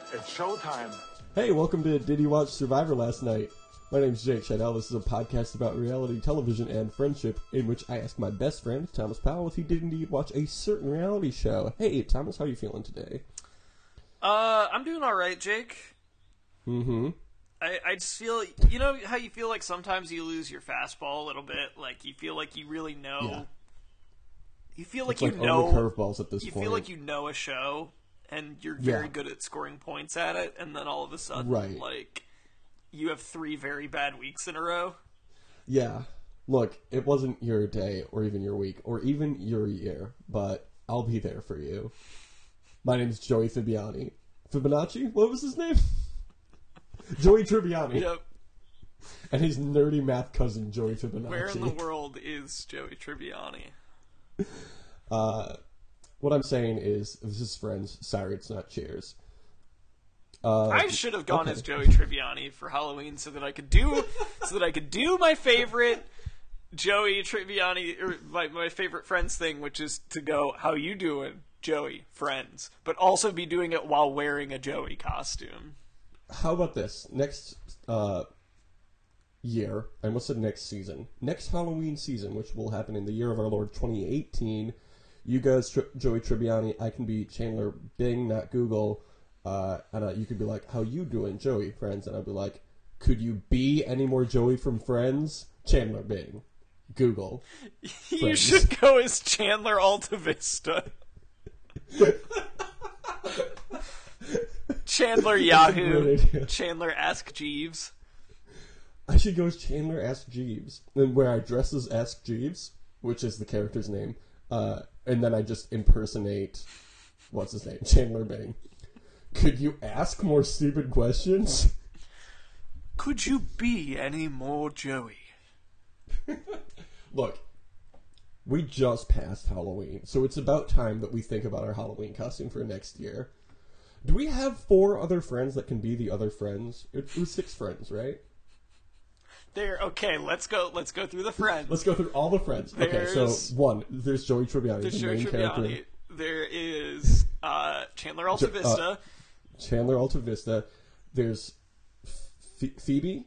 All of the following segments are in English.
It's showtime. Hey, welcome to Did You Watch Survivor Last Night? My name's Jake Scheidel. This is a podcast about reality television and friendship in which I ask my best friend, Thomas Powell, if he did indeed watch a certain reality show. Hey, Thomas, how are you feeling today? I'm doing alright, Jake. Mm-hmm. I just feel, you know how you feel like sometimes you lose your fastball a little bit? Like, you feel like you really know... Yeah. You feel like It's you like know... only curveballs at this you point. feel like you know a show, and you're very good at scoring points at it, and then all of a sudden, like, you have 3 very bad weeks in a row. Yeah. Look, it wasn't your day, or even your week, or even your year, but I'll be there for you. My name's Joey Fabiani. Fibonacci? What was his name? Joey Tribbiani. Yep. And his nerdy math cousin, Joey Fibonacci. Where in the world is Joey Tribbiani? What I'm saying is, this is Friends. Sorry, it's not Cheers. I should have gone as Joey Tribbiani for Halloween so that I could do my favorite Joey Tribbiani, or my favorite Friends thing, which is to go, "How you doing, Joey? Friends," but also be doing it while wearing a Joey costume. How about this? Next year, I almost said next season. Next Halloween season, which will happen in the year of our Lord 2018, you guys, Joey Tribbiani, I can be Chandler Bing, not Google, and you could be like, "How you doing, Joey, Friends?" And I'd be like, "Could you be any more Joey from Friends?" Chandler Bing. Google. You should go as Chandler Altavista. Chandler Yahoo. Chandler Ask Jeeves. I should go as Chandler Ask Jeeves. Then where I dress as Ask Jeeves, which is the character's name, and then I just impersonate, what's his name? Chandler Bing. Could you ask more stupid questions? Could you be any more Joey? Look, we just passed Halloween, so it's about time that we think about our Halloween costume for next year. Do we have 4 other friends that can be the other friends? It was 6 friends, right? Okay, let's go through the friends. Let's go through all the friends. Okay, so 1, there's Joey Tribbiani, the main character. There is Chandler Altavista. Chandler Altavista. There's Phoebe.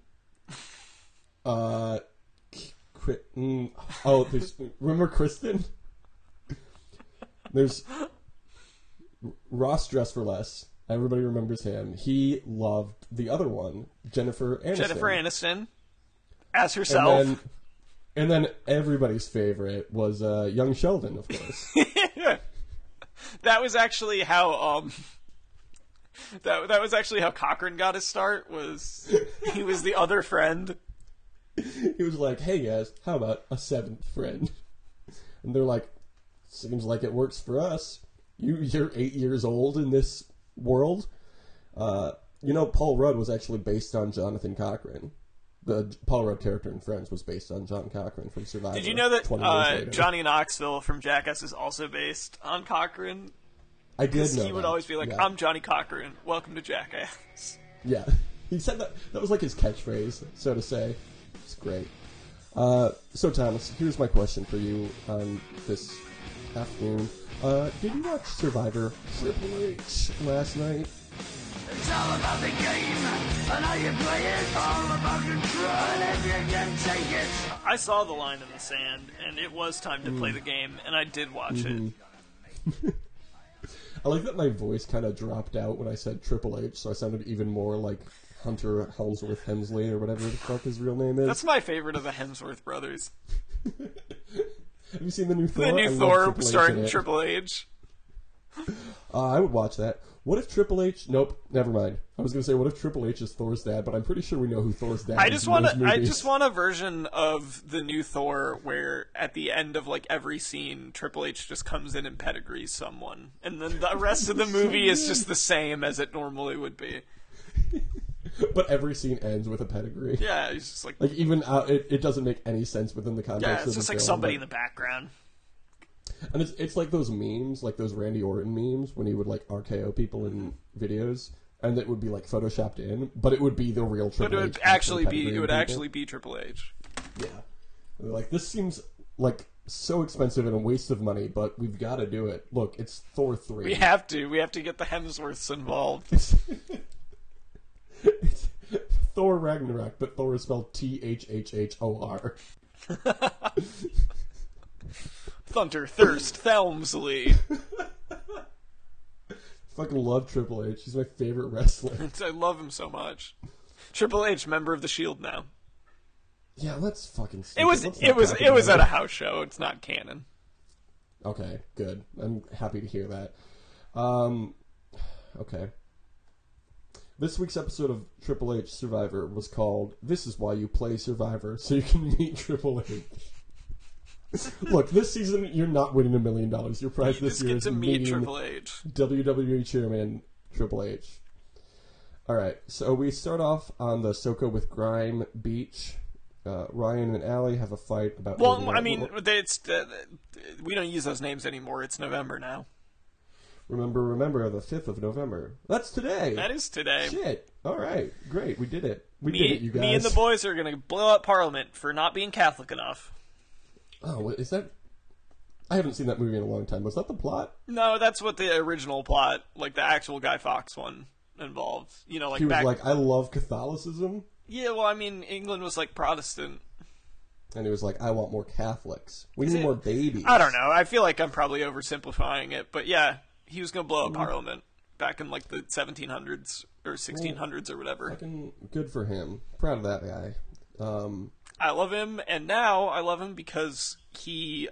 There's, remember Kristen? There's Ross Dress for Less. Everybody remembers him. He loved the other one, Jennifer Aniston. As herself. And then everybody's favorite was young Sheldon, of course. That was actually how that was actually how Cochran got his start. He was the other friend. He was like, "Hey guys, how about a 7th friend?" And they're like, "Seems like it works for us. You're 8 years old in this world." Paul Rudd was actually based on Jonathan Cochran. The Paul Rudd character in Friends was based on John Cochran from Survivor. Did you know that Johnny Knoxville from Jackass is also based on Cochran? I did know he would always be like, "I'm Johnny Cochran. Welcome to Jackass." Yeah. He said that. That was like his catchphrase, so to say. It's great. So, Thomas, here's my question for you on this afternoon. Did you watch Survivor Triple H last night? It's all about the game, and how you play it, all about control, if you can take it. I saw the line in the sand, and it was time to play the game, and I did watch it. I like that my voice kind of dropped out when I said Triple H, so I sounded even more like Hunter Helmsworth Hemsley, or whatever the fuck his real name is. That's my favorite of the Hemsworth brothers. Have you seen the new Thor? The new Thor starring Triple H. I would watch that. What if Triple H... Nope, never mind. I was going to say, what if Triple H is Thor's dad, but I'm pretty sure we know who Thor's dad is. I just want a version of the new Thor where at the end of like every scene, Triple H just comes in and pedigrees someone. And then the rest of the movie is just the same as it normally would be. But every scene ends with a pedigree. Yeah, it's just like... even it doesn't make any sense within the context of the film. Yeah, it's just like somebody in the background. And it's like those memes, like those Randy Orton memes, when he would like RKO people in videos, and it would be like photoshopped in, but it would be the real Triple H. But it would actually be Triple H. Yeah. Like, this seems like so expensive and a waste of money, but we've got to do it. Look, it's Thor 3. We have to. We have to get the Hemsworths involved. It's Thor Ragnarok, but Thor is spelled Thhhhor. Thunder, Thirst, Thelmsley. Fucking love Triple H. He's my favorite wrestler. I love him so much. Triple H, member of the Shield now. Yeah, let's fucking. It was at a house show. It's not canon. Okay, good. I'm happy to hear that. Okay. This week's episode of Triple H Survivor was called "This Is Why You Play Survivor, so you can meet Triple H." Look, this season you're not winning $1 million. Your prize this year is meeting Triple H, WWE Chairman Triple H. All right, so we start off on the Soka with Grime beach. Ryan and Allie have a fight about. Well, I mean, it's we don't use those names anymore. It's November now. Remember, the 5th of November. That's today. That is today. Shit. All right, great. We did it. We did it, you guys. Me and the boys are going to blow up Parliament for not being Catholic enough. Oh, what is that? I haven't seen that movie in a long time. Was that the plot? No, that's what the original plot, like the actual Guy Fawkes one, involved. You know, like he was like, I love Catholicism. Yeah, well, I mean, England was like Protestant. And he was like, I want more Catholics. We need more babies. I don't know. I feel like I'm probably oversimplifying it, but yeah, he was going to blow up Parliament back in like the 1700s or 1600s or whatever. Fucking good for him. Proud of that guy. I love him, and now I love him because he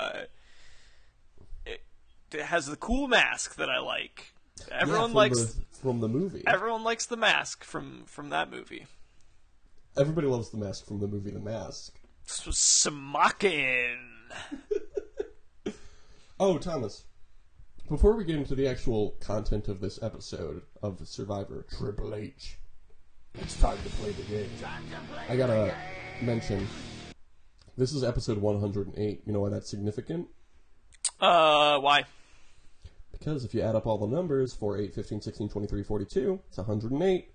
has the cool mask that I like. Everyone likes from the movie. Everyone likes the mask from that movie. Everybody loves the mask from the movie The Mask. Smakin. Oh, Thomas. Before we get into the actual content of this episode of Survivor Triple H, it's time to play the game. I gotta mention, this is episode 108. You know why that's significant? Why? Because if you add up all the numbers, 4, 8, 15, 16, 23, 42, it's 108.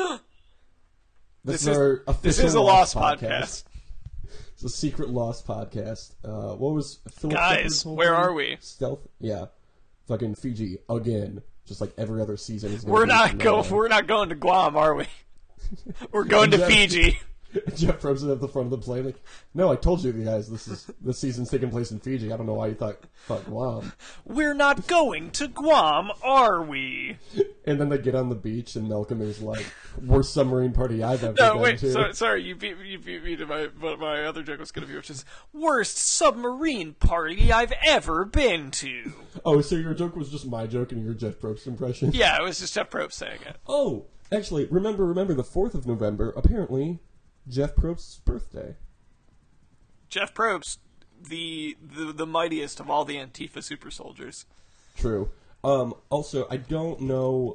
This is a Lost podcast. It's a secret Lost podcast. What was Philip Guys, where are we? Stealth? Yeah. Fucking Fiji again. Just like every other season. We're not going to Guam, are we? We're going to Fiji. Jeff Probst at the front of the plane, like, no, I told you guys this season's taking place in Fiji. I don't know why you thought Guam. We're not going to Guam, are we? And then they get on the beach, and Malcolm is like, worst submarine party I've ever been to. Sorry, you beat me to my other joke was going to be, which is, worst submarine party I've ever been to. Oh, so your joke was just my joke and your Jeff Probst impression? Yeah, it was just Jeff Probst saying it. Oh, actually, remember the 4th of November, apparently Jeff Probst's birthday. Jeff Probst, the mightiest of all the Antifa super soldiers. True. Also, I don't know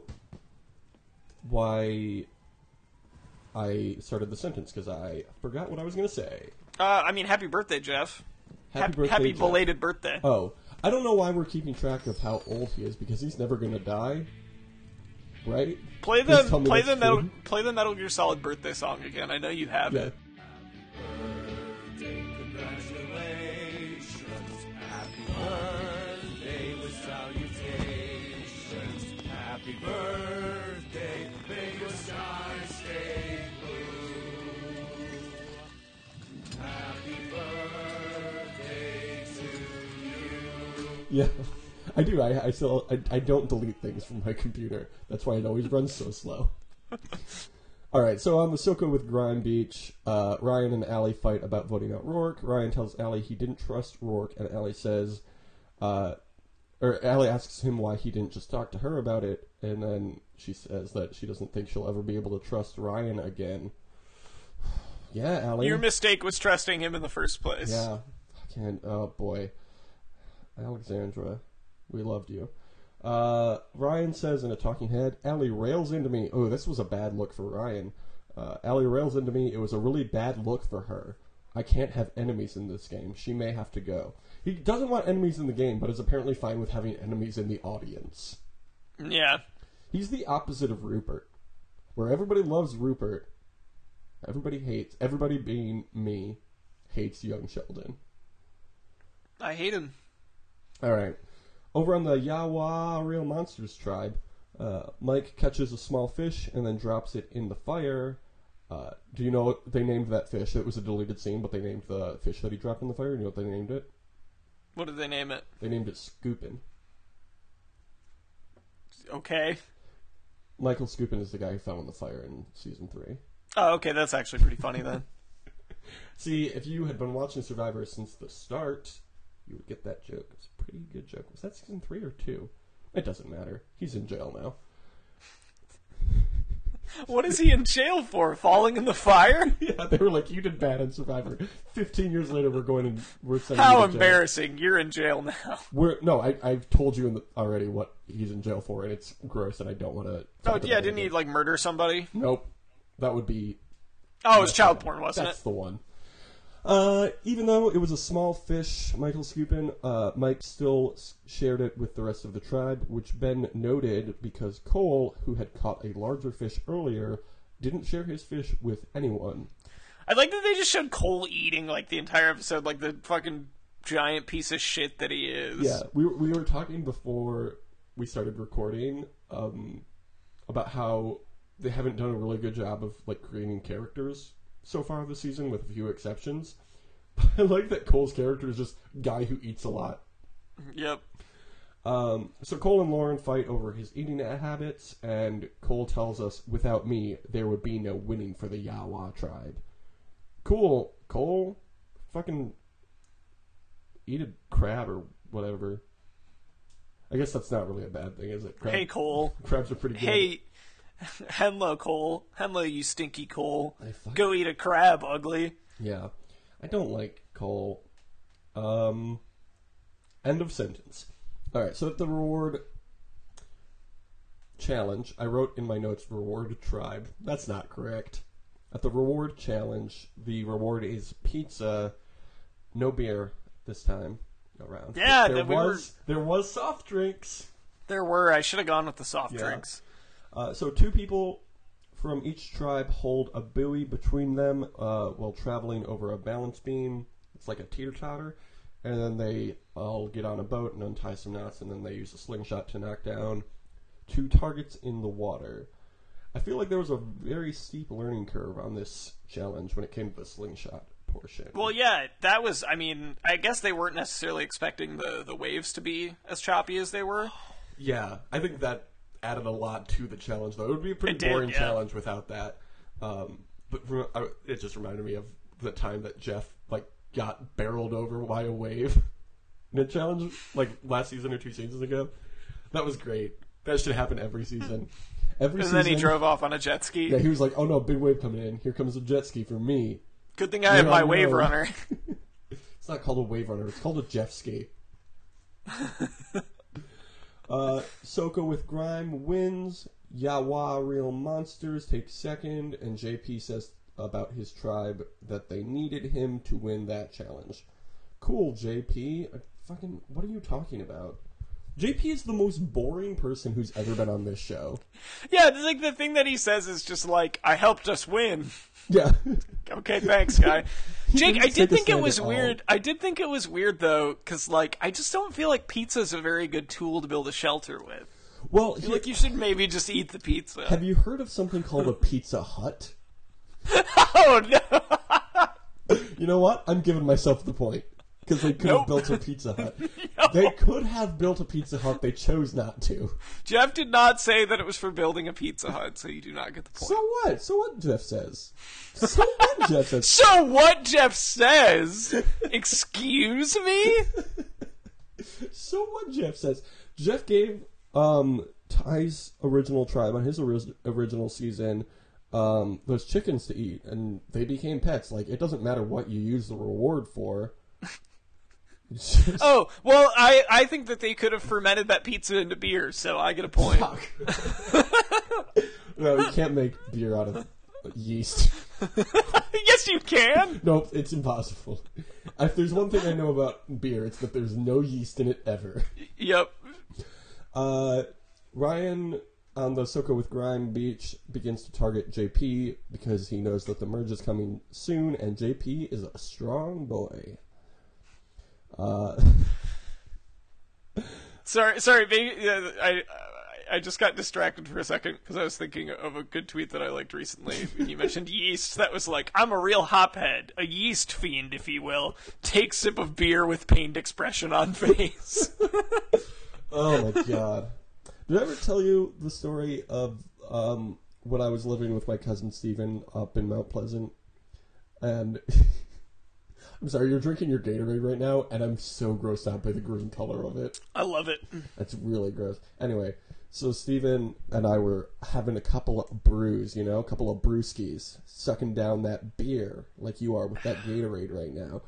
why I started the sentence, because I forgot what I was going to say. I mean, happy birthday, Jeff. Happy Jeff. Belated birthday. Oh, I don't know why we're keeping track of how old he is, because he's never going to die. Right? Play the Metal Gear Solid birthday song again. I know you have it. Birthday, congratulations. Happy birthday with salutations. Happy birthday, may your skies stay blue. Happy birthday to you. Yeah. I do. I don't delete things from my computer. That's why it always runs so slow. All right. So on the Soka with Grime Beach, Ryan and Allie fight about voting out Rourke. Ryan tells Allie he didn't trust Rourke, and Allie says, or Allie asks him why he didn't just talk to her about it, and then she says that she doesn't think she'll ever be able to trust Ryan again. Yeah, Allie. Your mistake was trusting him in the first place. Yeah. Oh boy, Alexandra. We loved you. Ryan says in a talking head, Allie rails into me. Oh, this was a bad look for Ryan. Allie rails into me. It was a really bad look for her. I can't have enemies in this game. She may have to go. He doesn't want enemies in the game, but is apparently fine with having enemies in the audience. Yeah. He's the opposite of Rupert. Where everybody loves Rupert, everybody being me, hates young Sheldon. I hate him. All right. Over on the Yawa Real Monsters tribe, Mike catches a small fish and then drops it in the fire. Do you know what they named that fish? It was a deleted scene, but they named the fish that he dropped in the fire. You know what they named it? What did they name it? They named it Scoopin'. Okay. Michael Scoopin is the guy who fell in the fire in season 3. Oh, okay, that's actually pretty funny then. See, if you had been watching Survivor since the start, you would get that joke. It's a pretty good joke. Was that season 3 or 2? It doesn't matter. He's in jail now. What is he in jail for? Falling in the fire? Yeah, they were like, you did bad on Survivor. 15 years later, we're sending How you to jail. embarrassing. You're in jail now. I've told you already what he's in jail for, and it's gross, and I don't want to... Oh, yeah, didn't he, like, murder somebody? Nope. That would be... Oh, it was child porn, wasn't That's the one. Even though it was a small fish, Michael Scoopin, Mike still shared it with the rest of the tribe, which Ben noted because Cole, who had caught a larger fish earlier, didn't share his fish with anyone. I like that they just showed Cole eating, like, the entire episode, like the fucking giant piece of shit that he is. Yeah, we were talking before we started recording about how they haven't done a really good job of, like, creating characters so far this season, with a few exceptions. I like that Cole's character is just a guy who eats a lot. Yep. So Cole and Lauren fight over his eating habits, and Cole tells us, without me, there would be no winning for the Yawa tribe. Cool. Cole, fucking eat a crab or whatever. I guess that's not really a bad thing, is it? Hey, Cole. Crabs are pretty good. Hey, Henlo, Cole. Henlo, you stinky Cole. Go eat a crab, ugly. Yeah. I don't like Cole. End of sentence. Alright, so at the reward challenge, I wrote in my notes reward tribe. That's not correct. At the reward challenge, the reward is pizza, no beer this time around. Yeah, there was soft drinks. There were. I should have gone with the soft drinks. So 2 people from each tribe hold a buoy between them while traveling over a balance beam. It's like a teeter-totter. And then they all get on a boat and untie some knots, and then they use a slingshot to knock down 2 targets in the water. I feel like there was a very steep learning curve on this challenge when it came to the slingshot portion. Well, yeah, that was, I mean, I guess they weren't necessarily expecting the waves to be as choppy as they were. Yeah, I think that added a lot to the challenge, though. It would be a pretty boring challenge without that. But it just reminded me of the time that Jeff, like, got barreled over by a wave in a challenge, like, last season or 2 seasons ago. That was great. That should happen every season. Then he drove off on a jet ski. Yeah, he was like, oh no, big wave coming in. Here comes a jet ski for me. Good thing I have my wave runner. It's not called a wave runner. It's called a Jeff ski. Soko with Grime wins. Yawa Real Monsters takes second. And JP says about his tribe that they needed him to win that challenge. Cool, JP. What are you talking about? JP is the most boring person who's ever been on this show. Yeah, like the thing that he says is just like, I helped us win. Yeah. Okay, thanks, guy. Jake, I did think it was weird. I did think it was weird, though, because, like, I just don't feel like pizza's a very good tool to build a shelter with. Well, like, you should maybe just eat the pizza. Have you heard of something called a Pizza Hut? Oh, no! You know what? I'm giving myself the point. Because they could have built a Pizza Hut. No. They could have built a Pizza Hut. They chose not to. Jeff did not say that it was for building a Pizza Hut, so you do not get the point. So what? So what Jeff says? So what Jeff says? So what Jeff says? Excuse me? So what Jeff says? Jeff gave Ty's original tribe on his original season those chickens to eat, and they became pets. Like, it doesn't matter what you use the reward for. Oh, well, I think that they could have fermented that pizza into beer, so I get a point. No, you can't make beer out of yeast. Yes, you can! Nope, it's impossible. If there's one thing I know about beer, it's that there's no yeast in it ever. Yep. Ryan, on the Soko with Grime beach, begins to target JP because he knows that the merge is coming soon, and JP is a strong boy. Sorry. Maybe, I just got distracted for a second because I was thinking of a good tweet that I liked recently. When you mentioned yeast, that was like, I'm a real hophead, a yeast fiend, if you will. Take sip of beer with pained expression on face. Oh my god. Did I ever tell you the story of when I was living with my cousin Steven up in Mount Pleasant? And I'm sorry, you're drinking your Gatorade right now, and I'm so grossed out by the green color of it. I love it. That's really gross. Anyway, so Steven and I were having a couple of brews, you know, a couple of brewskis, sucking down that beer like you are with that Gatorade right now.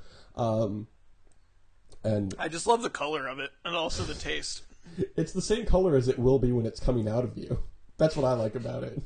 And I just love the color of it, and also the taste. It's the same color as it will be when it's coming out of you. That's what I like about it.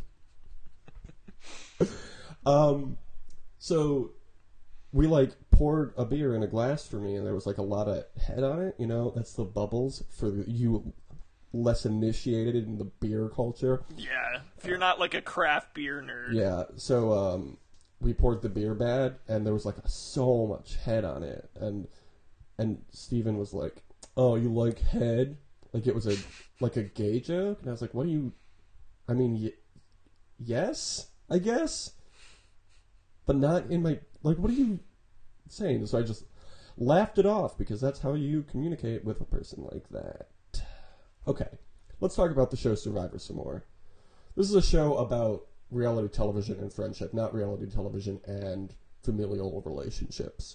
So we like poured a beer in a glass for me, and there was like a lot of head on it. You know, that's the bubbles for you less initiated in the beer culture. Yeah, if you're not like a craft beer nerd. Yeah, so we poured the beer bad, and there was like so much head on it, and Steven was like, "Oh, you like head?" Like it was a gay joke, and I was like, "What do you? I mean, yes, I guess, but not in my like. What are you saying?" So I just laughed it off because that's how you communicate with a person like that. Okay, let's talk about the show Survivor some more. This is a show about reality television and friendship, not reality television and familial relationships.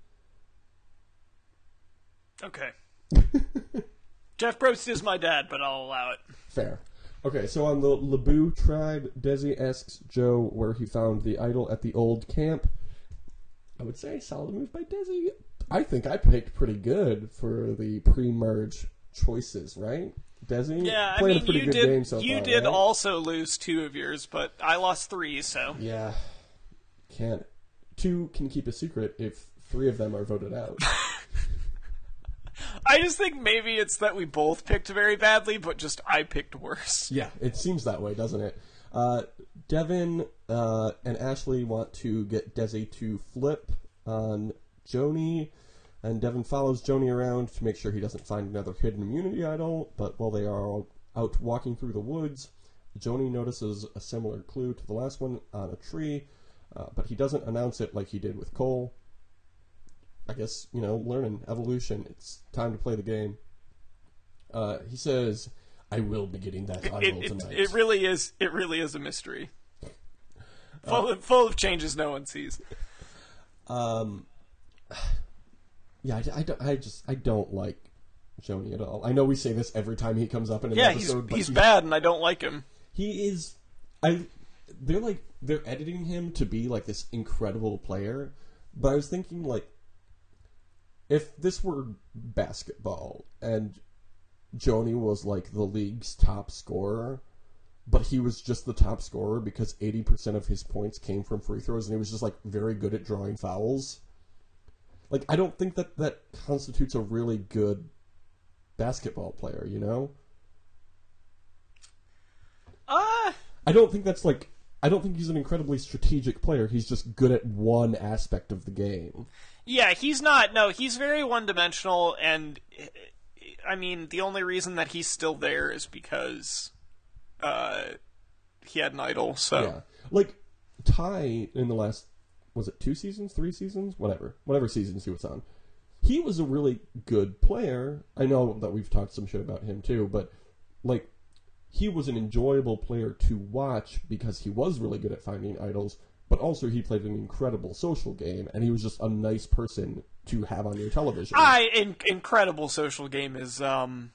Okay. Jeff Probst is my dad, but I'll allow it. Fair. Okay, so on the Lebu tribe, Desi asks Joe where he found the idol at the old camp. I would say solid move by Desi. I think I picked pretty good for the pre-merge choices, right? Desi? Yeah, playing I mean, a pretty good game so you far, did right? also lose 2 of yours, but I lost 3, so... Yeah. Can't. 2 can keep a secret if 3 of them are voted out. I just think maybe it's that we both picked very badly, but just I picked worse. Yeah, it seems that way, doesn't it? Devin and Ashley want to get Desi to flip on Joni, and Devin follows Joni around to make sure he doesn't find another hidden immunity idol, but while they are out walking through the woods, Joni notices a similar clue to the last one on a tree, but he doesn't announce it like he did with Cole. I guess, you know, learning, evolution, it's time to play the game. He says, "I will be getting that idol tonight." It really is a mystery. Full of changes no one sees. Yeah, I don't like Joni at all. I know we say this every time he comes up in an episode, but he's bad, and I don't like him. He is. They're editing him to be like this incredible player, but I was thinking like, if this were basketball and Joni was like the league's top scorer, but he was just the top scorer because 80% of his points came from free throws, and he was just like very good at drawing fouls. Like, I don't think that constitutes a really good basketball player, you know? I don't think that's like... I don't think he's an incredibly strategic player. He's just good at one aspect of the game. Yeah, he's not. No, he's very one-dimensional, and, I mean, the only reason that he's still there is because he had an idol, so... Yeah. Like, Ty, in the last... Was it 2 seasons? 3 seasons? Whatever seasons he was on. He was a really good player. I know that we've talked some shit about him too, but like he was an enjoyable player to watch because he was really good at finding idols, but also he played an incredible social game, and he was just a nice person to have on your television. Incredible social game is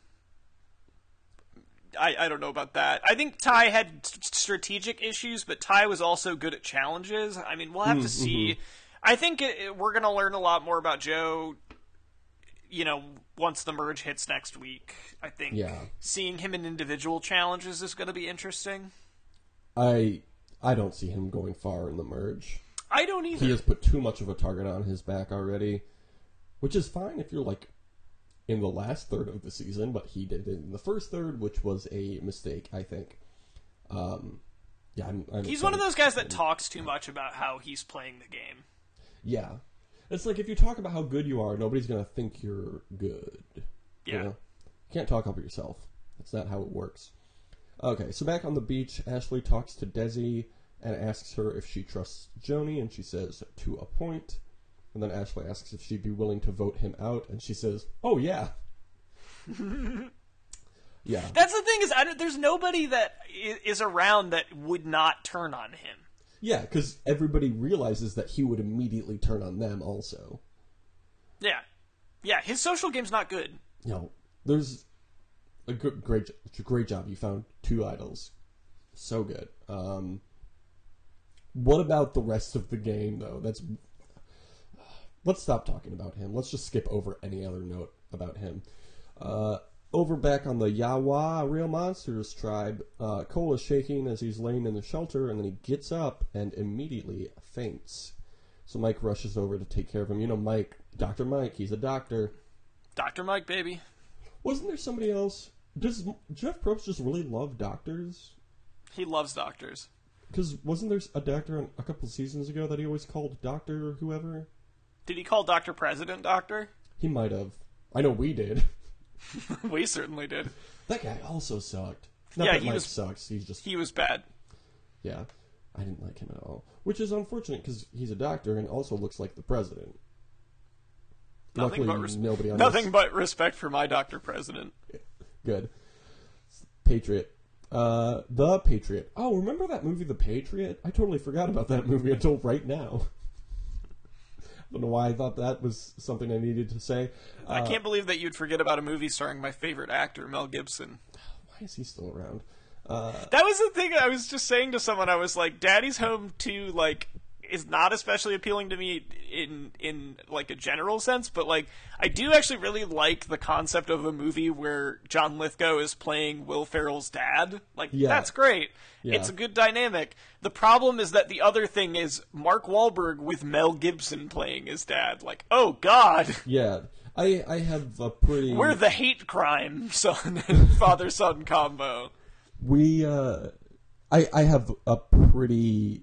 I don't know about that. I think Ty had strategic issues, but Ty was also good at challenges. I mean, we'll have to see. Mm-hmm. I think we're going to learn a lot more about Joe, you know, once the merge hits next week. I think seeing him in individual challenges is going to be interesting. I don't see him going far in the merge. I don't either. He has put too much of a target on his back already, which is fine if you're like in the last third of the season, but he did it in the first third, which was a mistake, I think. I'm he's one of those guys that talks too much about how he's playing the game. Yeah. It's like if you talk about how good you are, nobody's gonna think you're good. Yeah. You know? You can't talk up yourself. That's not how it works. Okay, so back on the beach, Ashley talks to Desi and asks her if she trusts Joni, and she says, to a point. And then Ashley asks if she'd be willing to vote him out, and she says, oh, yeah. Yeah. That's the thing, is there's nobody that is around that would not turn on him. Yeah, because everybody realizes that he would immediately turn on them also. Yeah. Yeah, his social game's not good. No, there's a great job. You found two idols. So good. What about the rest of the game, though? Let's stop talking about him. Let's just skip over any other note about him. Over back on the Yawa Real Monsters tribe, Cole is shaking as he's laying in the shelter, and then he gets up and immediately faints. So Mike rushes over to take care of him. You know Mike, Dr. Mike, he's a doctor. Dr. Mike, baby. Wasn't there somebody else? Does Jeff Probst just really love doctors? He loves doctors. Because wasn't there a doctor a couple seasons ago that he always called Doctor whoever? Did he call Dr. President Doctor? He might have. I know we did. We certainly did. That guy also sucked. Not that Mike sucks. He was bad. Yeah, I didn't like him at all. Which is unfortunate because he's a doctor and also looks like the president. Nothing but respect for my Dr. President. Good. Patriot. The Patriot. Oh, remember that movie, The Patriot? I totally forgot about that movie until right now. I don't know why I thought that was something I needed to say. I can't believe that you'd forget about a movie starring my favorite actor, Mel Gibson. Why is he still around? That was the thing I was just saying to someone. I was like, Daddy's Home 2, like, is not especially appealing to me in like a general sense, but like I do actually really like the concept of a movie where John Lithgow is playing Will Ferrell's dad. Like, that's great. Yeah. It's a good dynamic. The problem is that the other thing is Mark Wahlberg with Mel Gibson playing his dad. Like, oh God. Yeah. I have a pretty... We're the hate crime son and father-son combo. I have a pretty...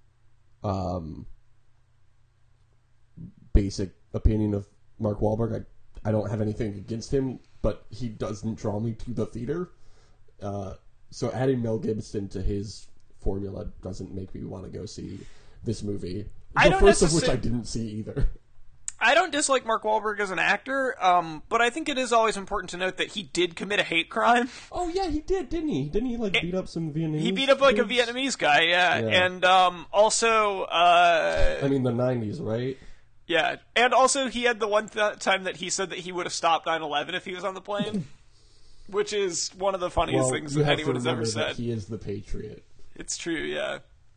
basic opinion of Mark Wahlberg. I don't have anything against him, but he doesn't draw me to the theater. So adding Mel Gibson to his formula doesn't make me want to go see this movie. The first of which I didn't see either. I don't dislike Mark Wahlberg as an actor, but I think it is always important to note that he did commit a hate crime. Oh yeah, he did, didn't he? Didn't he beat up some Vietnamese? He beat up like a Vietnamese guy, yeah. And also, I mean the 90s, right? Yeah, and also he had the one time that he said that he would have stopped 9/11 if he was on the plane, which is one of the funniest things that anyone has ever said. He is the Patriot. It's true, yeah.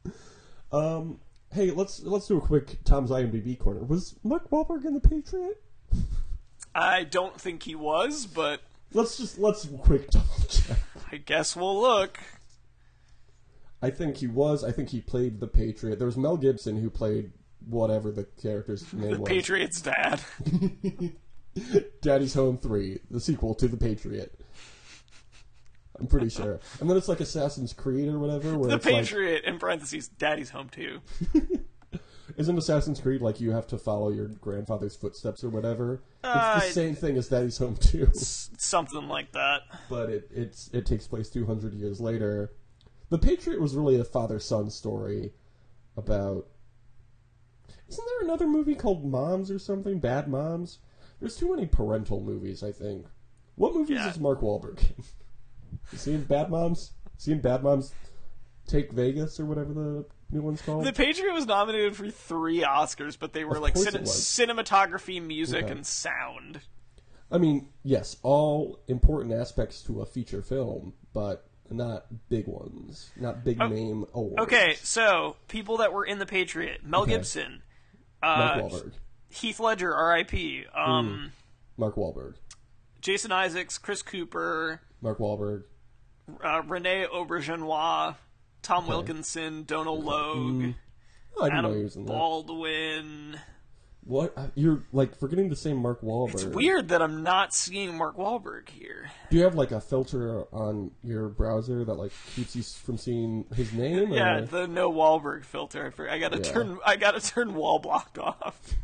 Hey, let's do a quick Tom's IMDb corner. Was Mark Wahlberg in The Patriot? I don't think he was, but let's quick double check. I guess we'll look. I think he was. I think he played the Patriot. There was Mel Gibson who played whatever the character's name was. The Patriot's dad. Daddy's Home 3, the sequel to The Patriot. I'm pretty sure. And then it's like Assassin's Creed or whatever. Where the it's Patriot, in parentheses, Daddy's Home 2. Isn't Assassin's Creed like you have to follow your grandfather's footsteps or whatever? It's the same thing as Daddy's Home 2. Something like that. But it takes place 200 years later. The Patriot was really a father-son story about... Isn't there another movie called Moms or something? Bad Moms? There's too many parental movies, I think. What movies is Mark Wahlberg in? You seen Bad Moms? Seen Bad Moms Take Vegas or whatever the new one's called? The Patriot was nominated for 3 Oscars, but they were like cinematography, music, and sound. I mean, yes, all important aspects to a feature film, but not big ones. Not big name awards. Okay, so people that were in The Patriot. Mel Gibson. Mark Wahlberg. Heath Ledger, R.I.P. Mark Wahlberg. Jason Isaacs, Chris Cooper. Mark Wahlberg. Renee Auberjonois, Tom Wilkinson, Donal Logue, I didn't know he was in that. Baldwin. What? You're, like, forgetting to say Mark Wahlberg. It's weird that I'm not seeing Mark Wahlberg here. Do you have, like, a filter on your browser that, like, keeps you from seeing his name? Yeah, or? the no Wahlberg filter. I gotta turn wall block off.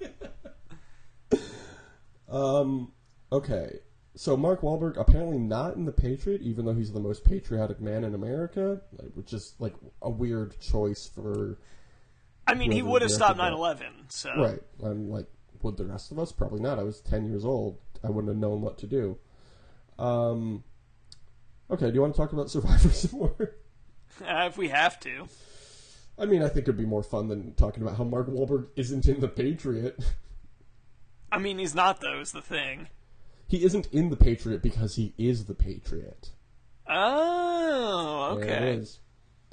Okay. So Mark Wahlberg, apparently not in The Patriot, even though he's the most patriotic man in America, which is, like, a weird choice for... I mean, he would have stopped 9/11, so... Right. I'm like, would the rest of us? Probably not. I was 10 years old. I wouldn't have known what to do. Okay, do you want to talk about Survivor some more? If we have to. I mean, I think it'd be more fun than talking about how Mark Wahlberg isn't in The Patriot. I mean, he's not, though, is the thing. He isn't in The Patriot because he is The Patriot. Oh, okay. There it is.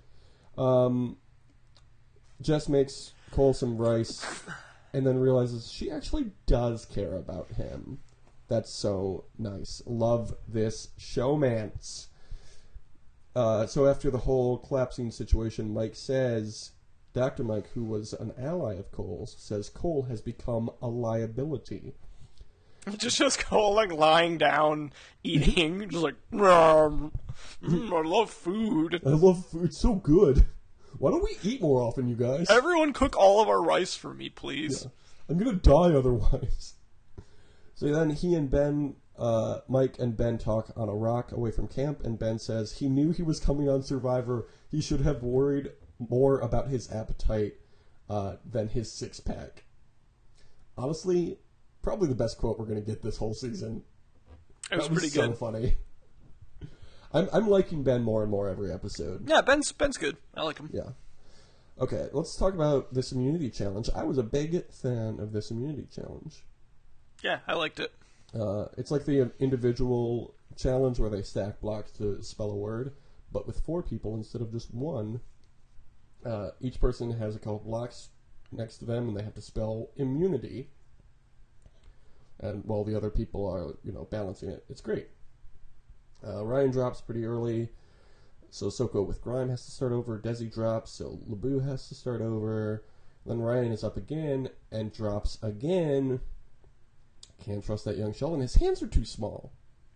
Jess makes Cole some rice and then realizes she actually does care about him. That's so nice. Love this showmance. So after the whole collapsing situation, Mike says, Dr. Mike, who was an ally of Cole's, says Cole has become a liability. It just shows Cole, like, lying down, eating, just like, I love food. I love food. It's so good. Why don't we eat more often, you guys? Everyone cook all of our rice for me, please. Yeah. I'm gonna die otherwise. So then he and Ben, Mike and Ben talk on a rock away from camp, and Ben says he knew he was coming on Survivor. He should have worried more about his appetite than his six-pack. Honestly, probably the best quote we're gonna get this whole season. It was pretty so good. Funny. I'm liking Ben more and more every episode. Yeah, Ben's good. I like him. Yeah. Okay, let's talk about this immunity challenge. I was a big fan of this immunity challenge. Yeah, I liked it. It's like the individual challenge where they stack blocks to spell a word, but with 4 people instead of just 1. Each person has a couple blocks next to them, and they have to spell immunity. And while the other people are, balancing it, it's great. Ryan drops pretty early, so Soko with Grime has to start over. Desi drops, so Lebu has to start over. Then Ryan is up again and drops again. Can't trust that young Sheldon. His hands are too small.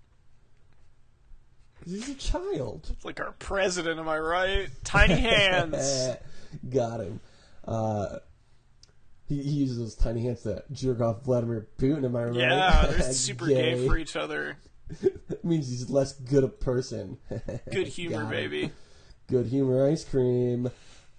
Because he's a child. It's like our president, am I right? Tiny hands. Got him. He uses those tiny hands to jerk off Vladimir Putin, am I right? Yeah, they're super gay for each other. It means he's less good a person. Good humor, baby. Good humor ice cream.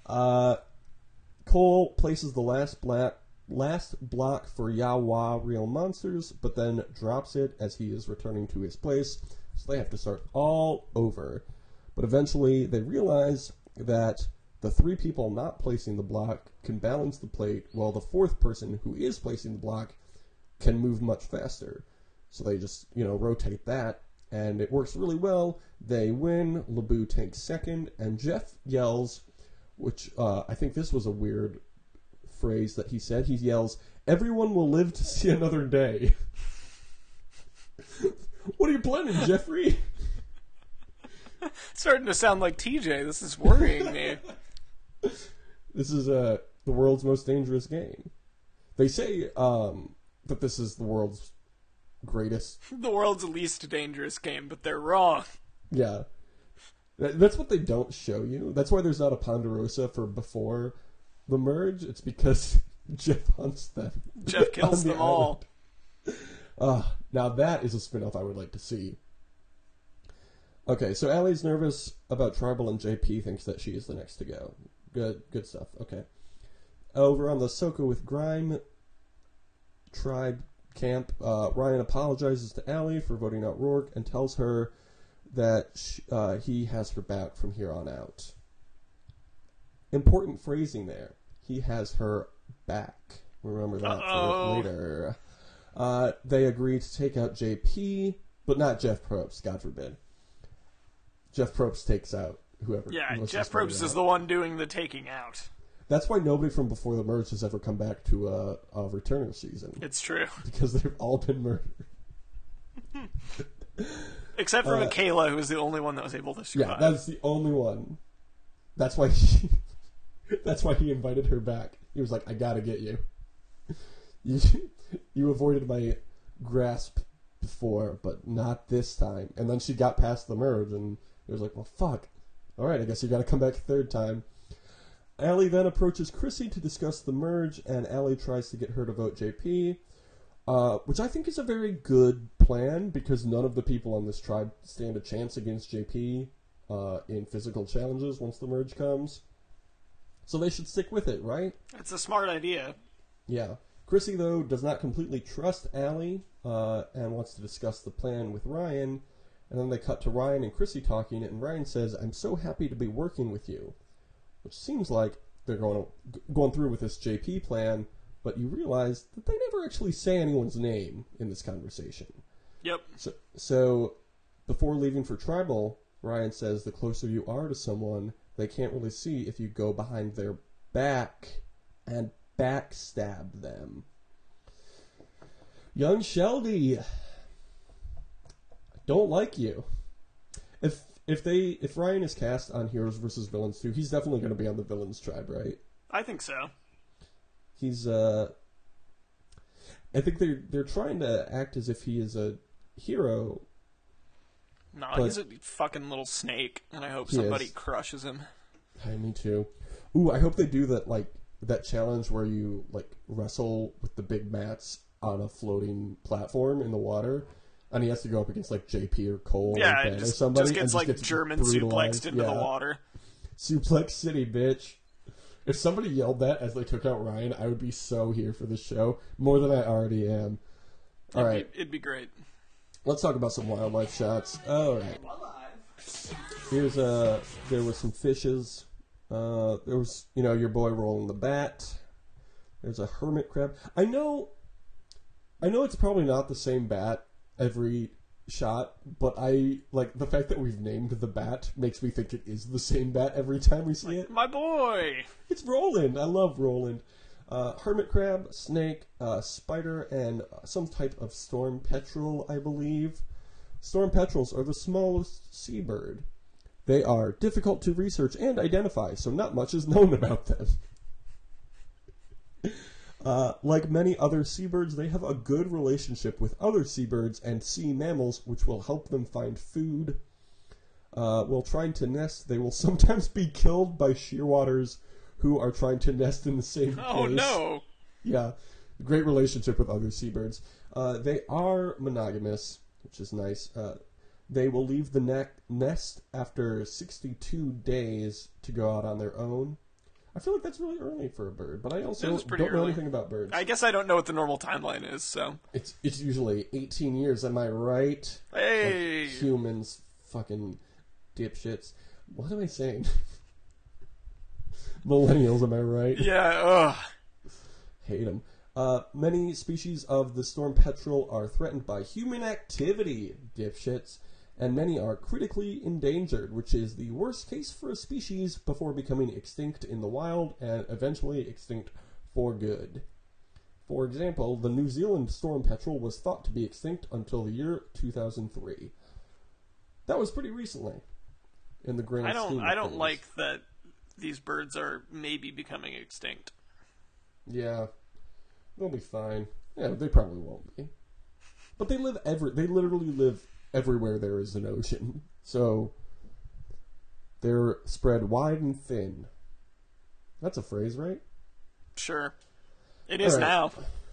Cole places the last block for Yawa Real Monsters, but then drops it as he is returning to his place, so they have to start all over. But eventually they realize that the 3 people not placing the block can balance the plate, while the 4th person who is placing the block can move much faster. So they just, rotate that, and it works really well. They win. Lebu takes second, and Jeff yells, which I think this was a weird phrase that he said. He yells, "Everyone will live to see another day." What are you planning, Jeffrey? It's starting to sound like TJ. This is worrying me. This is the world's most dangerous game. They say that this is the world's greatest. The world's least dangerous game, but they're wrong. Yeah. That's what they don't show you. That's why there's not a Ponderosa for before the merge. It's because Jeff hunts them. Jeff kills them all. Now that is a spin-off I would like to see. Okay, so Allie's nervous about Tribal, and JP thinks that she is the next to go. Good stuff. Okay. Over on the Soko with Grime tribe camp, Ryan apologizes to Allie for voting out Rourke and tells her that he has her back from here on out. Important phrasing there. He has her back. Remember that for later. They agree to take out JP, but not Jeff Probst, God forbid. Jeff Probst takes out whoever. Yeah, Jeff Probst is the one doing the taking out. That's why nobody from before the merge has ever come back to a returner season. It's true. Because they've all been murdered. Except for Michaela, who was the only one that was able to survive. Yeah, that's the only one. That's why he invited her back. He was like, I gotta get you. you avoided my grasp before, but not this time. And then she got past the merge, and it was like, well, fuck. All right, I guess you got to come back a third time. Allie then approaches Chrissy to discuss the merge, and Allie tries to get her to vote JP, which I think is a very good plan, because none of the people on this tribe stand a chance against JP in physical challenges once the merge comes. So they should stick with it, right? It's a smart idea. Yeah. Chrissy, though, does not completely trust Allie and wants to discuss the plan with Ryan. And then they cut to Ryan and Chrissy talking, and Ryan says, "I'm so happy to be working with you." Which seems like they're going through with this JP plan, but you realize that they never actually say anyone's name in this conversation. Yep. So before leaving for Tribal, Ryan says the closer you are to someone, they can't really see if you go behind their back and backstab them. Young Shelby, I don't like you. If Ryan is cast on Heroes vs. Villains 2, he's definitely going to be on the Villains tribe, right? I think so. He's I think they're trying to act as if he is a hero. No, he's a fucking little snake, and I hope somebody crushes him. Hey, me too. Ooh, I hope they do that challenge where you wrestle with the big mats on a floating platform in the water. And he has to go up against JP or Cole or Ben or somebody. Just gets German suplexed into the water. Suplex City, bitch. If somebody yelled that as they took out Ryan, I would be so here for this show. More than I already am. All right. It'd be great. Let's talk about some wildlife shots. All right. Here's there was some fishes. There was, your boy rolling the bat. There's a hermit crab. I know it's probably not the same bat every shot, but I like the fact that we've named the bat makes me think it is the same bat every time we see it. My boy! It's Roland. I love Roland. Hermit crab, snake, spider, and some type of storm petrel, I believe. Storm petrels are the smallest seabird. They are difficult to research and identify, so not much is known about them. Like many other seabirds, they have a good relationship with other seabirds and sea mammals, which will help them find food. While trying to nest, they will sometimes be killed by shearwaters who are trying to nest in the same place. Oh, no! Yeah, great relationship with other seabirds. They are monogamous, which is nice. They will leave the nest after 62 days to go out on their own. I feel like that's really early for a bird, but I also don't know anything about birds. I guess I don't know what the normal timeline is, so... It's usually 18 years, am I right? Hey! Like humans, fucking dipshits. What am I saying? Millennials, am I right? Yeah, ugh. Hate them. Many species of the storm petrel are threatened by human activity, dipshits, and many are critically endangered, which is the worst case for a species before becoming extinct in the wild and eventually extinct for good. For example, the New Zealand storm petrel was thought to be extinct until the year 2003. That was pretty recently in the grand scheme of things. I don't like that these birds are maybe becoming extinct. Yeah, they'll be fine. Yeah, they probably won't be. But they literally live everywhere there is an ocean. So they're spread wide and thin. That's a phrase, right? Sure. It is now.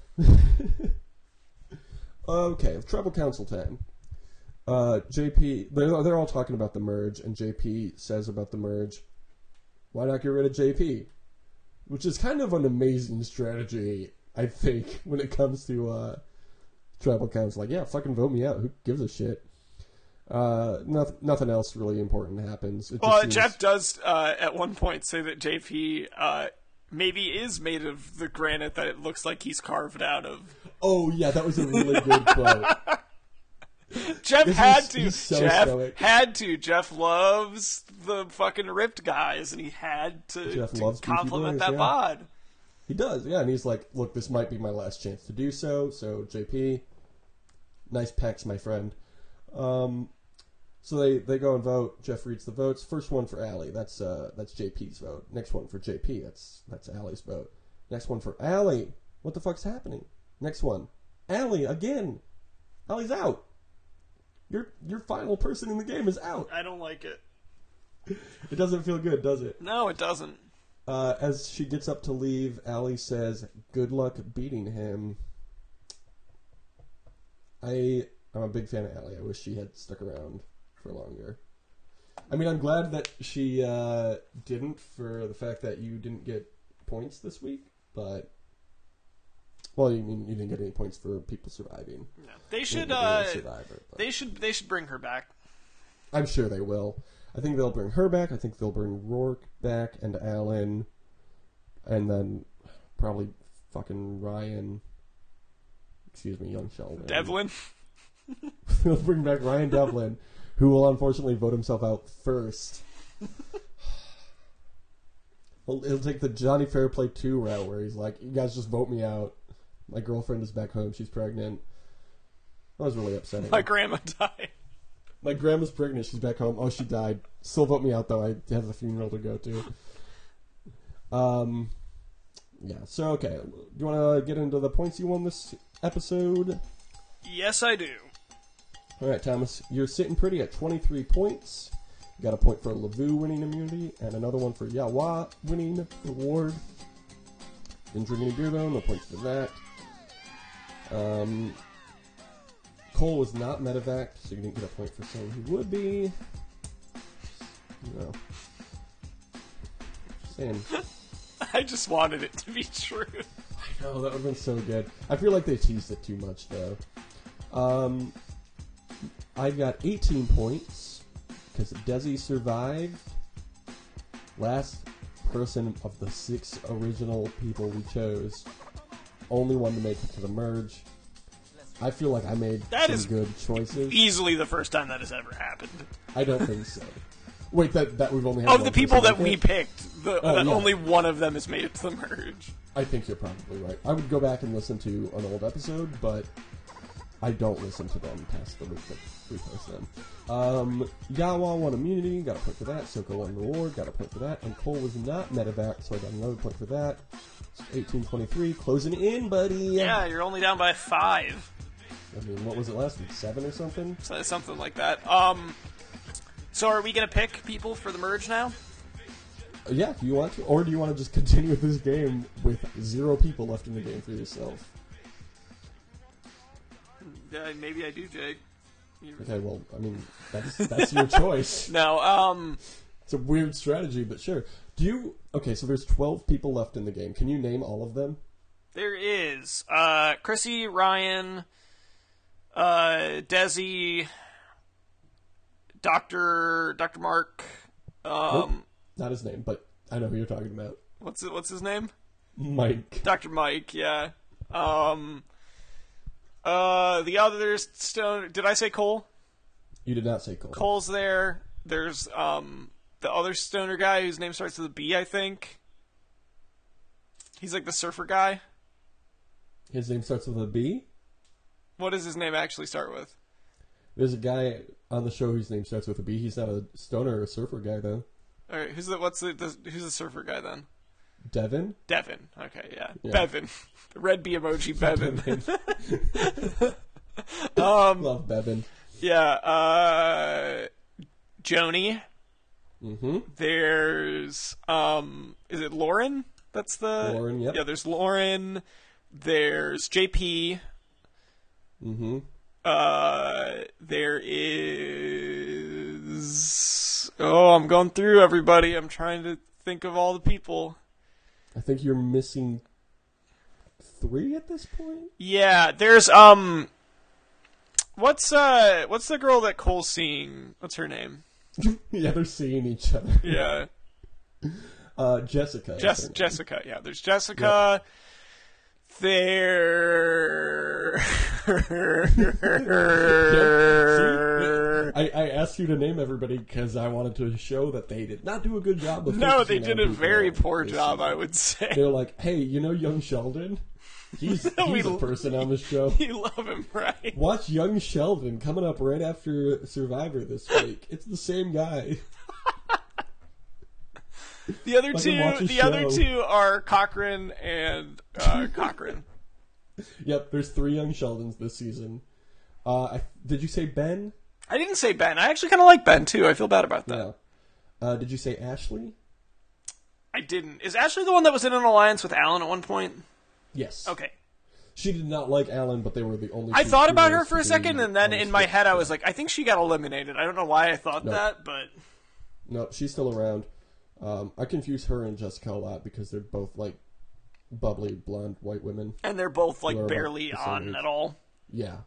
Okay, Tribal Council time. JP, they're all talking about the merge, and JP says about the merge, why not get rid of JP? Which is kind of an amazing strategy, I think, when it comes to Tribal Council. Like, yeah, fucking vote me out. Who gives a shit? Nothing else really important happens. Jeff does at one point say that JP maybe is made of the granite that it looks like he's carved out of. Oh yeah, that was a really good quote. Jeff had to. He's so Jeff stoic. had to. Jeff loves the fucking ripped guys, and he had to compliment that bod. He does, yeah, and he's like, look, this might be my last chance to do so, JP, nice pecs, my friend. So they go and vote. Jeff reads the votes. First one for Allie. That's JP's vote. Next one for JP. That's Allie's vote. Next one for Allie. What the fuck's happening? Next one. Allie, again. Allie's out. Your final person in the game is out. I don't like it. It doesn't feel good, does it? No, it doesn't. As she gets up to leave, Allie says, "Good luck beating him." I'm a big fan of Allie. I wish she had stuck around for longer. I mean, I'm glad that she didn't, for the fact that you didn't get points this week, but... Well, you mean you didn't get any points for people surviving. No. They should, they should bring her back. I'm sure they will. I think they'll bring her back. I think they'll bring Rourke back and Alan. And then probably fucking Ryan. Excuse me, young Sheldon. Devlin? They'll bring back Ryan Devlin, who will unfortunately vote himself out first. He'll take the Johnny Fairplay 2 route where he's like, "You guys just vote me out. My girlfriend is back home. She's pregnant." That was really upsetting. My grandma died. My grandma's pregnant. She's back home. Oh, she died. Still vote me out, though. I have a funeral to go to. Yeah, so, okay. Do you want to get into the points you won this episode? Yes, I do. All right, Thomas. You're sitting pretty at 23 points. You got a point for Lavu winning immunity, and another one for Yawa winning reward. Didn't drink any beer, though. No points for that. Cole was not medevac, so you didn't get a point for saying he would be. No. Just saying. I just wanted it to be true. I know, that would have been so good. I feel like they teased it too much, though. I got 18 points, because Desi survived. Last person of the 6 original people we chose. Only one to make it to the merge. I feel like I made some good choices. Easily the first time that has ever happened. I don't think so. Wait, that we've only had of one the people that person we picked, yeah. only one of them has made it to the merge. I think you're probably right. I would go back and listen to an old episode, but I don't listen to them past the week that we post them. Yawa won immunity, got a point for that. Soko won reward, got a point for that. And Cole was not medevac, so I got another point for that. 18-23, closing in, buddy. Yeah, you're only down by 5. I mean, what was it last week? 7 or something? So, something like that. So are we going to pick people for the merge now? Yeah, if you want to. Or do you want to just continue with this game with 0 people left in the game for yourself? Yeah, maybe I do, Jake. Okay, well, I mean, that's your choice. No, It's a weird strategy, but sure. Okay, so there's 12 people left in the game. Can you name all of them? There is. Chrissy, Ryan, Desi, Dr. Mark. Nope, not his name, but I know who you're talking about. What's his name? Mike. Dr. Mike, yeah. The other stone. Did I say Cole? You did not say Cole. Cole's there. There's the other stoner guy whose name starts with a B, I think. He's like the surfer guy. His name starts with a B? What does his name actually start with? There's a guy on the show whose name starts with a B. He's not a stoner or a surfer guy, though. All right, who's the surfer guy then? Devin? Devin. Okay, yeah. Yeah. Bevan. The red B emoji, Bevan. Love Bevan. Yeah, Joni. Mm-hmm. There's, is it Lauren? That's the... Lauren, yep. Yeah, there's Lauren. There's JP. Mm-hmm. There is... Oh, I'm going through everybody. I'm trying to think of all the people. I think you're missing 3 at this point? Yeah, there's, what's the girl that Cole's seeing? What's her name? Yeah, they're seeing each other. Yeah. Jessica. Jessica, yeah. There's Jessica. Yep. There. See, I asked you to name everybody because I wanted to show that they did not do a good job of No, they did a very poor job, I would say. They're like, hey, you know young Sheldon? He's a person on the show. You love him, right? Watch young Sheldon coming up right after Survivor this week. It's the same guy. The other two are Cochran and Cochran. Yep, there's 3 young Sheldons this season. Did you say Ben? I didn't say Ben. I actually kind of like Ben, too. I feel bad about that. Yeah. Did you say Ashley? I didn't. Is Ashley the one that was in an alliance with Alan at one point? Yes. Okay. She did not like Alan, but they were the only. I thought about her for a second, and then in my head I was like, I think she got eliminated. I don't know why I thought that, but... No, she's still around. I confuse her and Jessica a lot because they're both, like, bubbly, blonde, white women. And they're both, like, barely on at all. Yeah.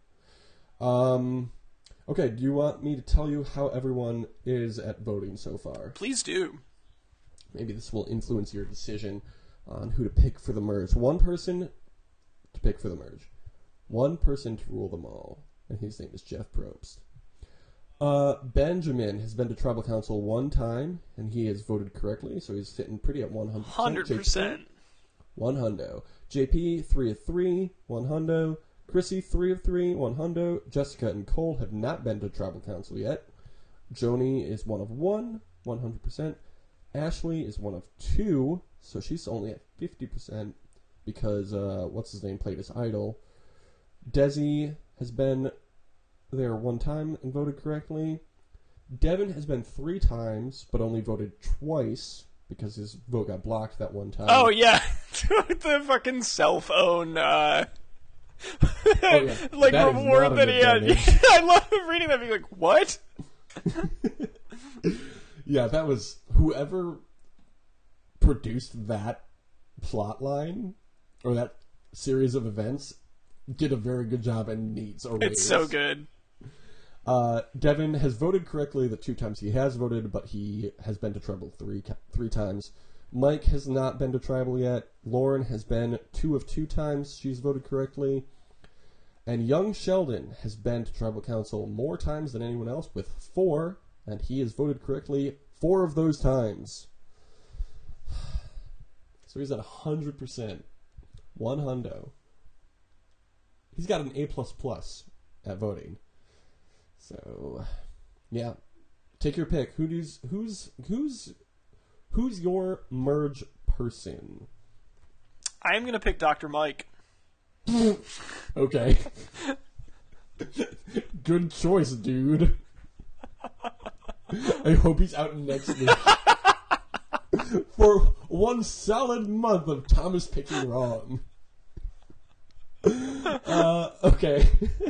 Okay, do you want me to tell you how everyone is at voting so far? Please do. Maybe this will influence your decision on who to pick for the merge. One person to pick for the merge. One person to rule them all. And his name is Jeff Probst. Benjamin has been to tribal council 1 time, and he has voted correctly, so he's sitting pretty at 100%. 100%. 100. JP, 3 of 3, 100. Chrissy, 3 of 3, 100. Jessica and Cole have not been to tribal council yet. Joni is 1 of 1, 100%. Ashley is 1 of 2, so she's only at 50% because, what's-his-name played as idol. Desi has been there 1 time and voted correctly. Devin has been 3 times, but only voted twice because his vote got blocked that 1 time. Oh, yeah. The fucking cell phone, yeah. like, that reward that he had. I love reading that being like, what? Yeah, that was... Whoever produced that plot line, or that series of events, did a very good job and needs a raise. It's so good. Devin has voted correctly the 2 times he has voted, but he has been to tribal 3 times. Mike has not been to tribal yet. Lauren has been 2 of 2 times. She's voted correctly. And young Sheldon has been to tribal council more times than anyone else with 4, and he has voted correctly 4 of those times. So he's at 100%. 100. He's got an A++ at voting. So, yeah. Take your pick. Who's your merge person? I'm going to pick Dr. Mike. Okay. Good choice, dude. I hope he's out next week. For 1 solid month of Thomas picking wrong. Okay.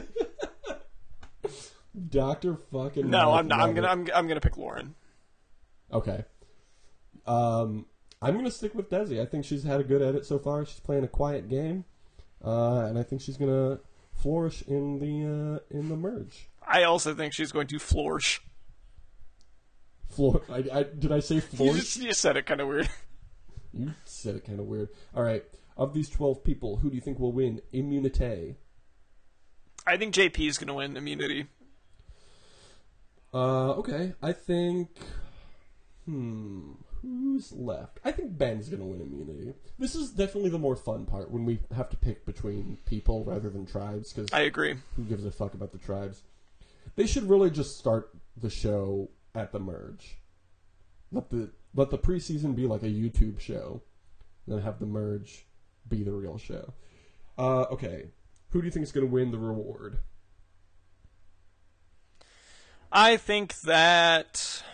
Dr. fucking No, Mike I'm not. I'm gonna pick Lauren. Okay. I'm gonna stick with Desi. I think she's had a good edit so far. She's playing a quiet game, and I think she's gonna flourish in the merge. I also think she's going to flourish. Did I say flourish? You said it kind of weird. You said it kind of weird. All right. Of these 12 people, who do you think will win immunity? I think JP is going to win immunity. Okay. I think... Who's left? I think Ben's going to win immunity. This is definitely the more fun part when we have to pick between people rather than tribes. Cause I agree. Who gives a fuck about the tribes? They should really just start the show at the merge. Let the preseason be like a YouTube show. Then have the merge be the real show. Okay. Who do you think is going to win the reward? I think that...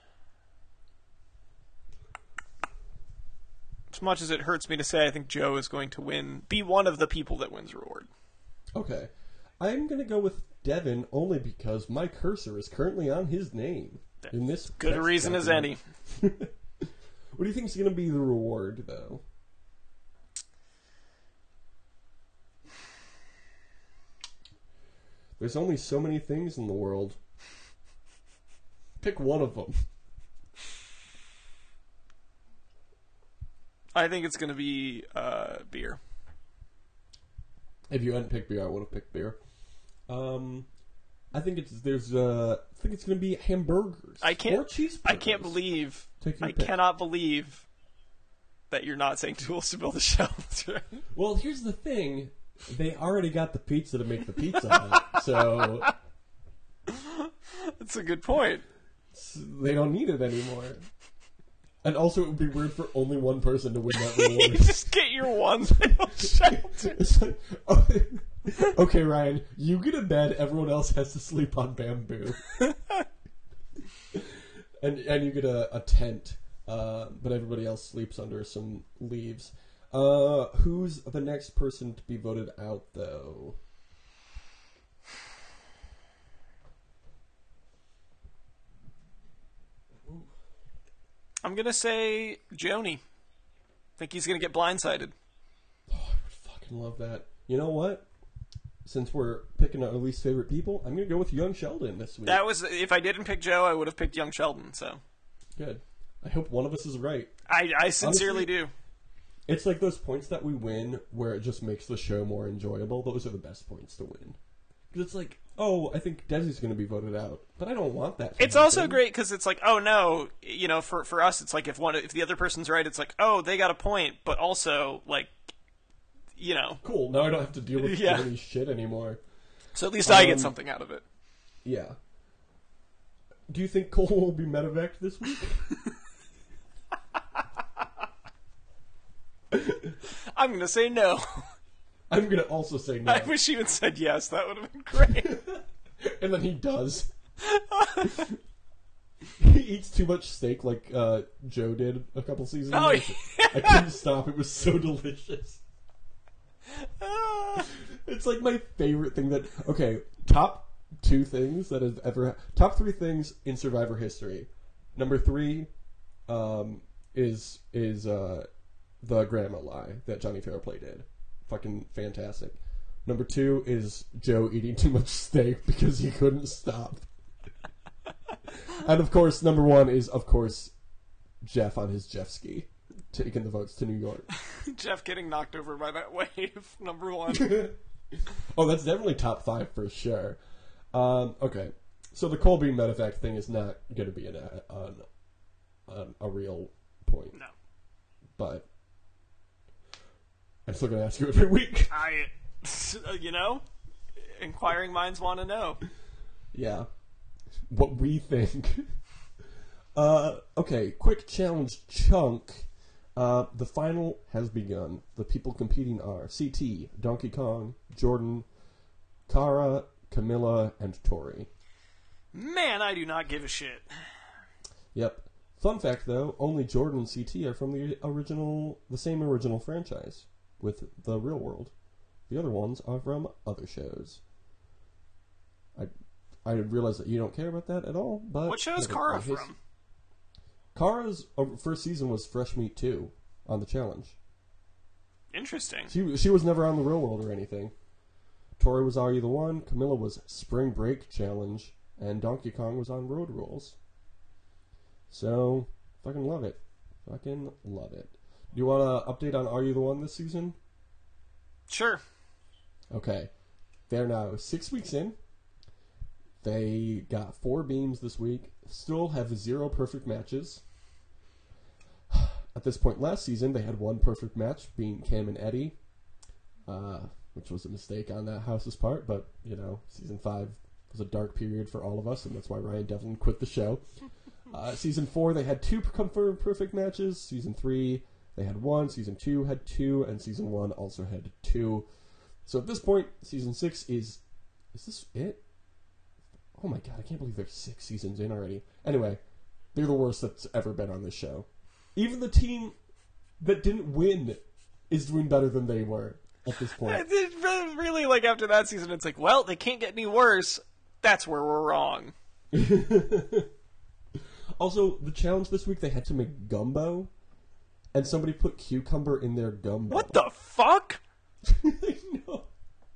As much as it hurts me to say, I think Joe is going to be one of the people that wins reward. Okay. I'm going to go with Devin only because my cursor is currently on his name. In this good reason as any. What do you think is going to be the reward, though? There's only so many things in the world. Pick one of them. I think it's going to be beer. If you hadn't picked beer, I would have picked beer. I think it's going to be hamburgers. I can't or cheeseburgers. I cannot believe that you're not saying tools to build a shelter. Well, here's the thing. They already got the pizza to make the Pizza Hut, so... That's a good point. They don't need it anymore. And also, it would be weird for only one person to win that reward. Just get your one little shelter. It's like, oh, okay, Ryan, you get a bed. Everyone else has to sleep on bamboo. and you get a tent, but everybody else sleeps under some leaves. Who's the next person to be voted out, though? I'm gonna say Joni. Think he's gonna get blindsided. Oh, I would fucking love that. You know what? Since we're picking our least favorite people, I'm gonna go with Young Sheldon this week. That was, if I didn't pick Joe, I would have picked Young Sheldon. So good. I hope one of us is right. I sincerely Honestly, do. It's like those points that we win where it just makes the show more enjoyable. Those are the best points to win. Because it's like, oh, I think Desi's going to be voted out, but I don't want that. It's also great because it's like, oh no, you know, for us, it's like if the other person's right, it's like, oh, they got a point, but also like, you know, cool. Now I don't have to deal with any shit anymore. So at least I get something out of it. Yeah. Do you think Cole will be medevaced this week? I'm gonna say no. I'm gonna also say no. I wish you had said yes. That would have been great. And then he does. He eats too much steak like Joe did a couple seasons ago. Oh, yeah. I couldn't stop. It was so delicious. It's like my favorite thing that... Okay, top 2 things that have ever... Top 3 things in Survivor history. Number 3 is the grandma lie that Johnny Fairplay did. Fucking fantastic. Number 2 is Joe eating too much steak because he couldn't stop. And of course, number 1 is, of course, Jeff on his Jeff ski, taking the votes to New York. Jeff getting knocked over by that wave, number 1. Oh, that's definitely top 5 for sure. Okay, so the Cole being medevac thing is not going to be a real point. No. But I'm still going to ask you every week. You know, inquiring minds want to know. Yeah. What we think. Okay, quick challenge chunk. The final has begun. The people competing are CT, Donkey Kong, Jordan, Kara, Camilla, and Tori. Man, I do not give a shit. Yep. Fun fact, though, only Jordan and CT are from the same original franchise with The Real World. The other ones are from other shows. I realize that you don't care about that at all, but... What show is Kara from? Kara's first season was Fresh Meat 2 on the challenge. Interesting. She was never on The Real World or anything. Tori was Are You the One, Camilla was Spring Break Challenge, and Donkey Kong was on Road Rules. So, fucking love it. Fucking love it. Do you want to update on Are You the One this season? Sure. Okay. They're now 6 weeks in. They got 4 beams this week. Still have 0 perfect matches. At this point last season, they had 1 perfect match, being Cam and Eddie, which was a mistake on that house's part, but, you know, Season 5 was a dark period for all of us, and that's why Ryan Devlin quit the show. Season 4, they had 2 confirmed perfect matches. Season 3, they had 1. Season 2 had 2, and Season 1 also had 2. So at this point, Season 6 is this it? Oh my god, I can't believe there's 6 seasons in already. Anyway, they're the worst that's ever been on this show. Even the team that didn't win is doing better than they were at this point. Really, like, after that season, it's like, well, they can't get any worse. That's where we're wrong. Also, the challenge this week, they had to make gumbo, and somebody put cucumber in their gumbo. What the fuck? I know.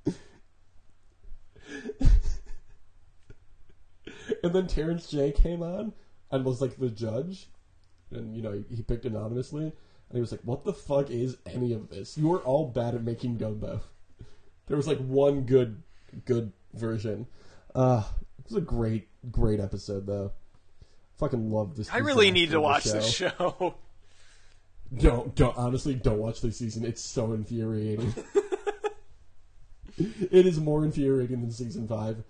And then Terrence J came on and was like the judge, and you know he picked anonymously, and he was like, "What the fuck is any of this? You are all bad at making gumbo." There was like one good version. It was a great episode though. Fucking love this. I really need to watch this show. Don't honestly don't watch this season. It's so infuriating. It is more infuriating than season 5.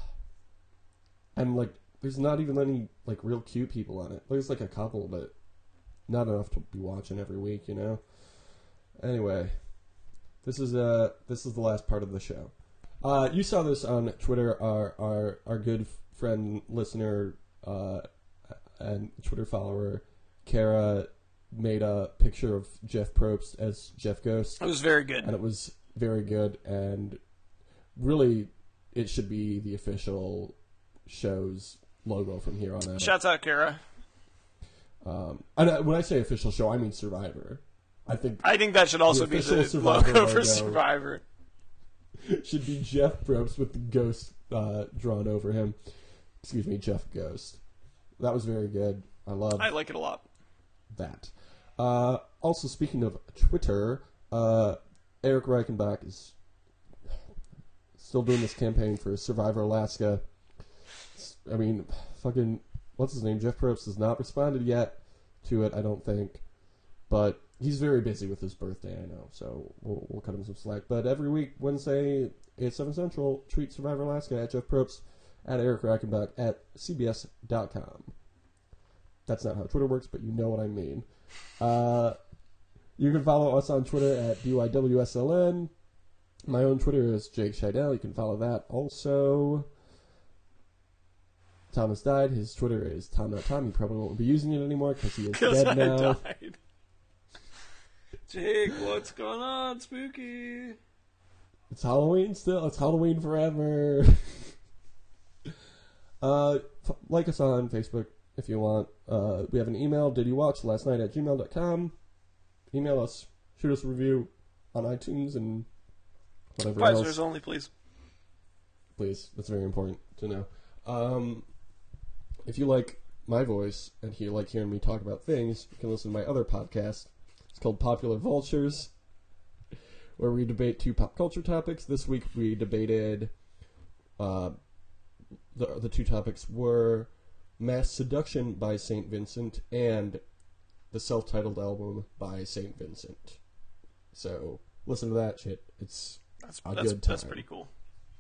And like, there's not even any like real cute people on it. There's like a couple, but not enough to be watching every week, you know. Anyway, this is the last part of the show. You saw this on Twitter. Our good friend, listener, and Twitter follower, Kara, made a picture of Jeff Probst as Jeff Ghost. It was very good. And it was very good, and really, it should be the official show's logo from here on out. Shouts out, Kara. And when I say official show, I mean Survivor. I think that should also be the logo for Survivor. Should be Jeff Probst with the ghost drawn over him. Excuse me, Jeff Ghost. That was very good. I like it a lot. That. Also, speaking of Twitter, Eric Reichenbach is still doing this campaign for Survivor Alaska. I mean, fucking, what's his name? Jeff Probst has not responded yet to it, I don't think. But he's very busy with his birthday, I know, so we'll cut him some slack. But every week, Wednesday at 7 Central, tweet Survivor Alaska at Jeff Probst, at Eric Reichenbach, at CBS.com. That's not how Twitter works, but you know what I mean. You can follow us on Twitter at BYWSLN. My own Twitter is Jake Scheidel. You can follow that. Also, Thomas died. His Twitter is Tom. He probably won't be using it anymore because he is dead now. Died. Jake, what's going on? Spooky. It's Halloween still. It's Halloween forever. Like us on Facebook if you want. We have an email, didyouwatchlastnight@gmail.com. Email us. Shoot us a review on iTunes and whatever else. 5 stars only, please. Please. That's very important to know. If you like my voice and you like hearing me talk about things, you can listen to my other podcast. It's called Popular Vultures, where we debate 2 pop culture topics. This week we debated... The 2 topics were Mass Seduction by St. Vincent and the self-titled album by St. Vincent. So, listen to that shit. It's a good time. That's pretty cool.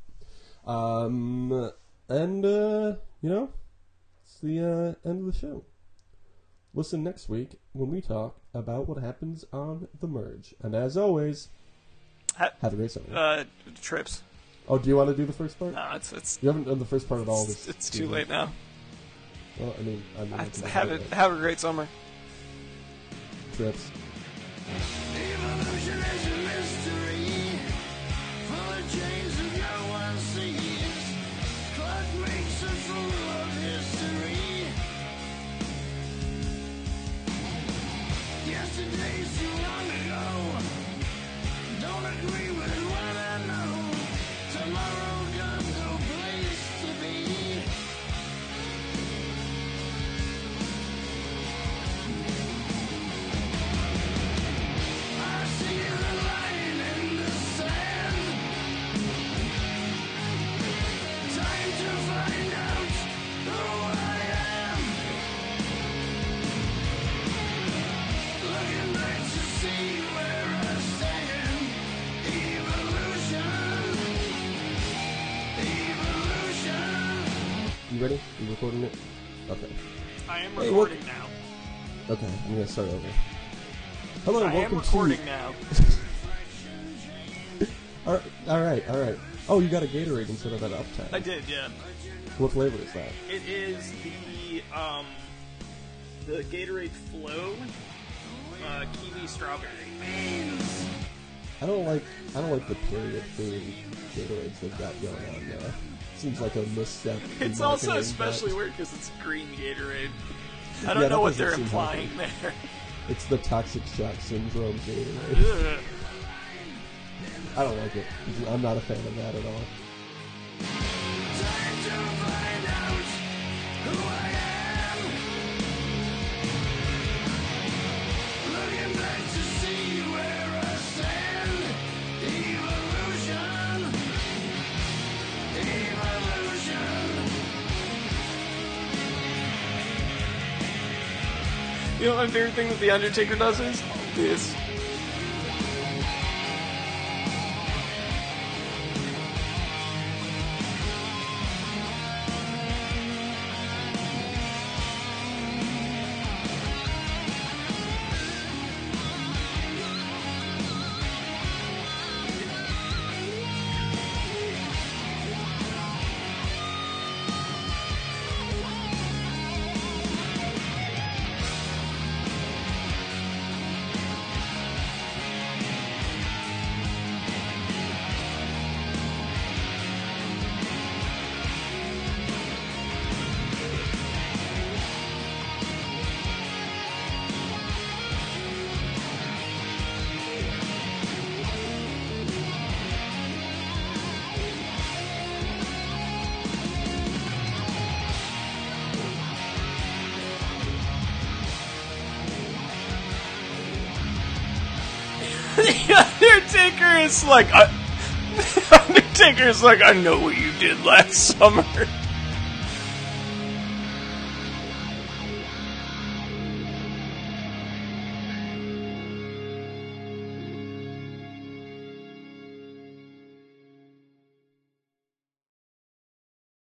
And, you know, it's the end of the show. Listen next week when we talk about what happens on The Merge. And as always, have a great summer. Trips. Oh, do you want to do the first part? No, it's you haven't done the first part at all. It's too late now. Well, I mean have a great summer. Trips. Evolution is a mystery, full of chains that no one sees. Clock makes a fool of history. Yesterday's too long ago. Don't agree with what I know. Tomorrow got no place to be. I see the line in the sand. Time to find out who I am. Looking back to see where I stand. Evolution. You ready? You recording it? Okay. I am recording now. Okay, I'm gonna start over. Hello, I am welcome recording to... now. All right. Oh, you got a Gatorade instead of that Uptown. I did, yeah. What flavor is that? It is the Gatorade Flow kiwi strawberry. I don't like the period food Gatorades they've got going on there. Seems like a misstep. It's also especially weird because it's green Gatorade. I don't know what they're implying there. It's the toxic shock syndrome Gatorade. I don't like it. I'm not a fan of that at all. Time to find out who I am. Looking back to see where I stand. Evolution. You know what my favorite thing that The Undertaker does is? This. Undertaker is like, I know what you did last summer.